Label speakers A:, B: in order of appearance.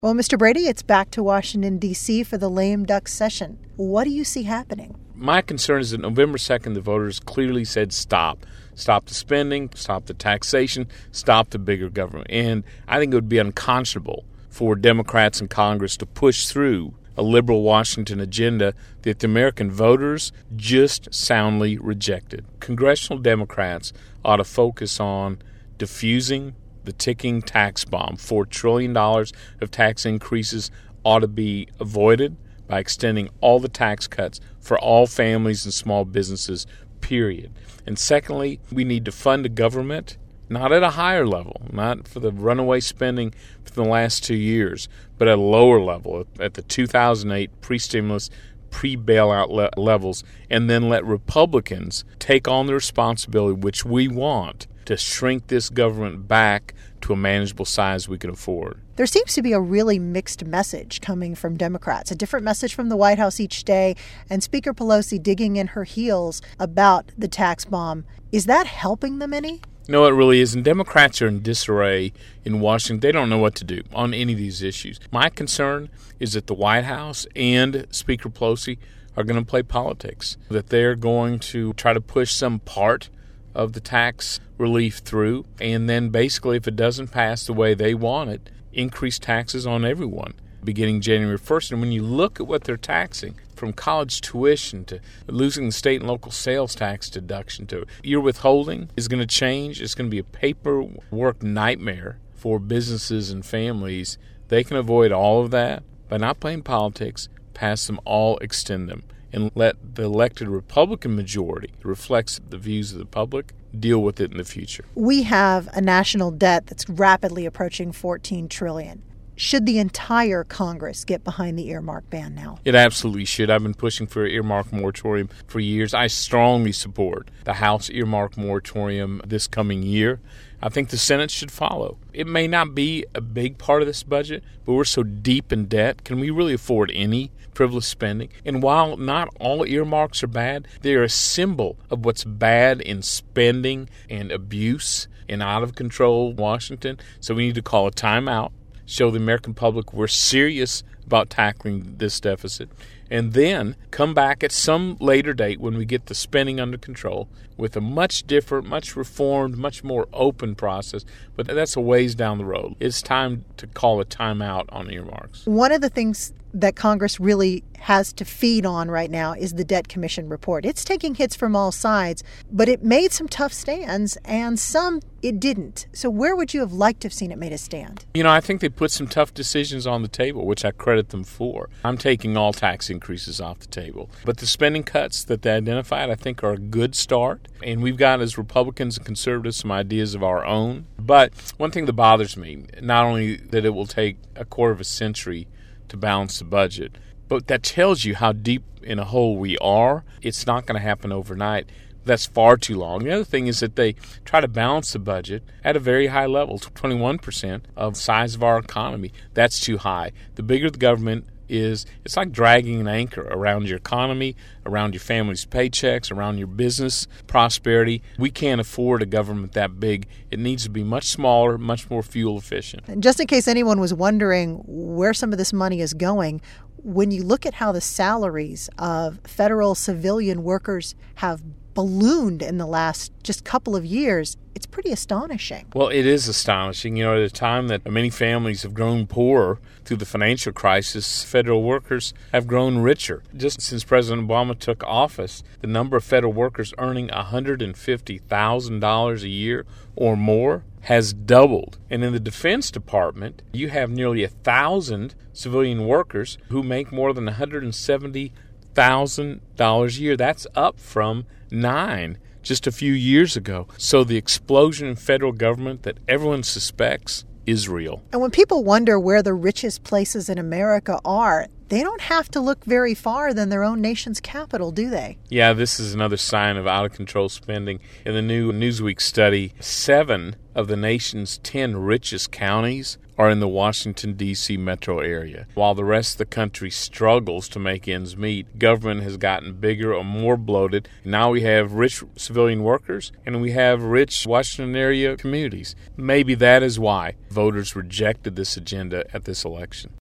A: Well, Mr. Brady, it's back to Washington, D.C. for the lame duck session. What do you see happening?
B: My concern is that November 2nd, the voters clearly said stop. Stop the spending, stop the taxation, stop the bigger government. And I think it would be unconscionable for Democrats in Congress to push through a liberal Washington agenda that the American voters just soundly rejected. Congressional Democrats ought to focus on diffusing the ticking tax bomb. $4 trillion of tax increases ought to be avoided by extending all the tax cuts for all families and small businesses, period. And secondly, we need to fund the government, not at a higher level, not for the runaway spending for the last 2 years, but at a lower level, at the 2008 pre-stimulus, pre-bailout levels, and then let Republicans take on the responsibility, which we want, to shrink this government back to a manageable size we can afford.
A: There seems to be a really mixed message coming from Democrats, a different message from the White House each day, and Speaker Pelosi digging in her heels about the tax bomb. Is that helping them any?
B: No, it really isn't. Democrats are in disarray in Washington. They don't know what to do on any of these issues. My concern is that the White House and Speaker Pelosi are going to play politics, that they're going to try to push some part of the tax relief through, and then basically, if it doesn't pass the way they want it, increase taxes on everyone beginning January 1st. And when you look at what they're taxing, from college tuition to losing the state and local sales tax deduction to your withholding is going to change. It's going to be a paperwork nightmare for businesses and families. They can avoid all of that by not playing politics, pass them all, extend them, and let the elected Republican majority that reflects the views of the public deal with it in the future.
A: We have a national debt that's rapidly approaching $14 trillion. Should the entire Congress get behind the earmark ban now?
B: It absolutely should. I've been pushing for an earmark moratorium for years. I strongly support the House earmark moratorium this coming year. I think the Senate should follow. It may not be a big part of this budget, but we're so deep in debt. Can we really afford any frivolous spending? And while not all earmarks are bad, they're a symbol of what's bad in spending and abuse in out-of-control Washington. So we need to call a timeout, show the American public we're serious about tackling this deficit, and then come back at some later date when we get the spending under control with a much different, much reformed, much more open process. But that's a ways down the road. It's time to call a timeout on earmarks.
A: One of the things that Congress really has to feed on right now is the Debt Commission report. It's taking hits from all sides, but it made some tough stands, and some it didn't. So where would you have liked to have seen it made a stand?
B: I think they put some tough decisions on the table, which I credit them for. I'm taking all tax increases off the table. But the spending cuts that they identified, I think, are a good start. And we've got, as Republicans and conservatives, some ideas of our own. But one thing that bothers me, not only that it will take a quarter of a century to balance the budget, but that tells you how deep in a hole we are. It's not going to happen overnight. That's far too long. The other thing is that they try to balance the budget at a very high level, 21% of the size of our economy. That's too high. The bigger the government is, it's like dragging an anchor around your economy, around your family's paychecks, around your business prosperity. We can't afford a government that big. It needs to be much smaller, much more fuel efficient.
A: And just in case anyone was wondering where some of this money is going, when you look at how the salaries of federal civilian workers have ballooned in the last just couple of years, it's pretty astonishing.
B: Well, it is astonishing. At a time that many families have grown poorer through the financial crisis, federal workers have grown richer. Just since President Obama took office, the number of federal workers earning $150,000 a year or more has doubled. And in the Defense Department, you have nearly 1,000 civilian workers who make more than $170,000 a year. That's up from 9 just a few years ago. So the explosion in federal government that everyone suspects is real.
A: And when people wonder where the richest places in America are, they don't have to look very far than their own nation's capital, do they?
B: Yeah, this is another sign of out-of-control spending. In the new Newsweek study, 7 of the nation's 10 richest counties are in the Washington, D.C. metro area. While the rest of the country struggles to make ends meet, government has gotten bigger or more bloated. Now we have rich civilian workers and we have rich Washington area communities. Maybe that is why voters rejected this agenda at this election.